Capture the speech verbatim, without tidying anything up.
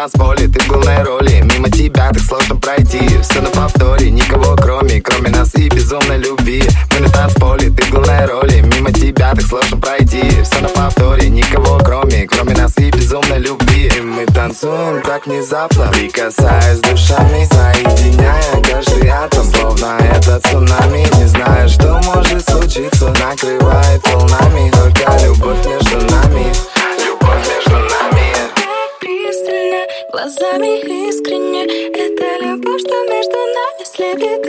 танцполе, ты в главной роли. Мимо тебя так сложно пройти. Все на повторе, никого кроме, кроме нас и безумной любви. Мы на танцполе, ты в главной роли. Мимо тебя так сложно пройти. Все на повторе, никого кроме, кроме нас и безумной любви. И мы танцуем так внезапно, прикасаясь душами, соединяя каждый атом, словно это цунами. Не знаю, что может случиться, накрывает волнами. Только любовь между нами, любовь между нами. Так пристально, глазами искренне. Это любовь, что между нами слепит.